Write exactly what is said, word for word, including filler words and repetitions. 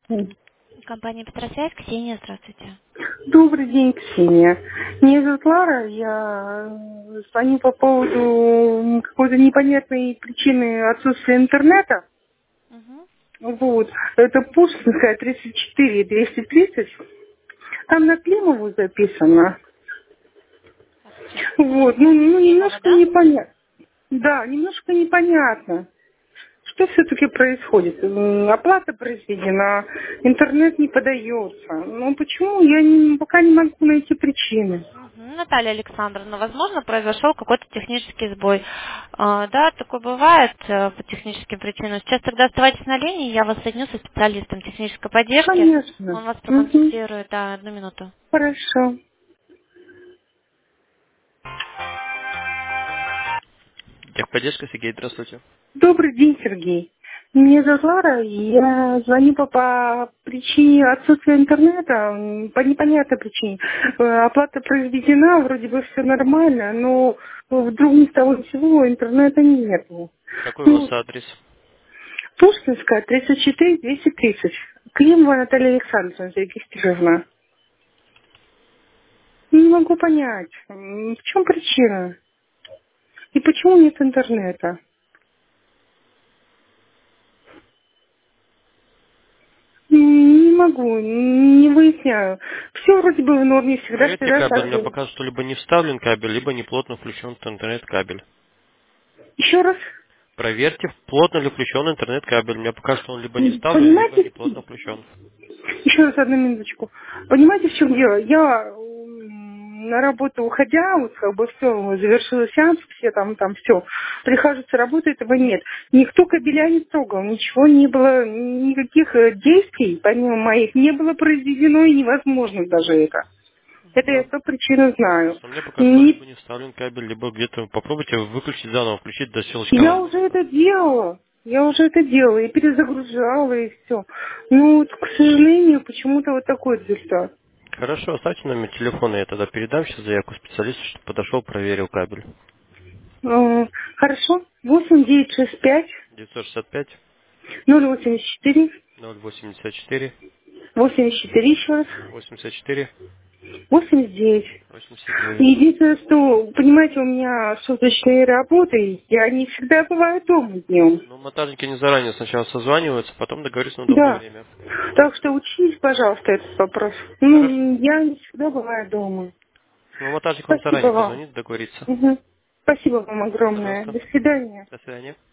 Компания Петросвязь, Ксения, здравствуйте. Добрый день, Ксения. Меня зовут Лара. Я э, звоню по поводу какой-то непонятной причины отсутствия интернета. Угу. Вот. Это Пушкинская, тридцать четыре двести тридцать. Там на Климову записано. Так, сейчас, Вот. секундочку. Ну, ну Климова, немножко да? непонятно. Да, немножко непонятно. Что все-таки происходит? М, Оплата произведена, интернет не подается. Ну почему? Я не- пока не могу найти причины. Мгм. Наталья Александровна, возможно, произошел какой-то технический сбой. А, да, такое бывает э, по техническим причинам. Сейчас тогда оставайтесь на линии, я вас соединю со специалистом технической поддержки. Конечно. Он вас Мгм. проконсультирует, да, одну минуту. Хорошо. Техподдержка, Сергей, здравствуйте. Добрый день, Сергей. Меня зовут Лара, и я звоню по, по причине отсутствия интернета, м, по непонятной причине. Э, Оплата произведена, вроде бы все нормально, но вдруг ни с того ни с сего интернета нет. Какой у вас Ну, адрес? Пушкинская, тридцать четыре двести тридцать. Климова Наталья Александровна зарегистрирована. Не могу понять, м, в чем причина и почему нет интернета. Не могу, не выясняю. Все вроде бы в норме, всегда, Проверьте всегда кабель. так Мне же. показывает, что либо не вставлен кабель, либо не плотно включен интернет-кабель. Еще раз, Проверьте, плотно ли включен интернет-кабель. Мне покажет, что он либо не м, вставлен, либо не понимаете, плотно включен. еще раз одну минуточку. Понимаете, в чем дело? Я м, на работу уходя, вот как бы все, завершила сеанс, все там, там все. Прихожу с работы, этого нет. Никто кабеля не трогал, ничего не было, никаких э, действий, помимо моих, не было произведено и невозможно даже это. Это я Ну, по причину знаю. ясно. Мне покажет, что Не либо не вставлен кабель, либо где-то попробуйте выключить заново, включить до Я щелчка. уже это делала. Я уже это делала и перезагружала, и все. Ну, вот, к сожалению, почему-то вот такой результат. Хорошо, оставьте номер телефона, я тогда передам сейчас заявку специалисту, чтобы подошел, проверил кабель. Э, Хорошо. Восемь девять шесть пять девятьсот шестьдесят пять ноль восемьдесят четыре ноль восемьдесят четыре восемьдесят четыре еще раз. восемьдесят четыре восемьдесят девять. восемьдесят девять. Единственное, что, понимаете, у меня суточные работы, я не всегда бываю дома днем. Ну, монтажники не заранее сначала созваниваются, потом договорятся на удобное Да. время. Так что учтите, пожалуйста, этот вопрос. Хорошо. Ну, я не всегда бываю дома. Ну, монтажник вам Спасибо заранее вам. позвонит, договорится. Мгм. Спасибо вам огромное. Пожалуйста. До свидания. До свидания.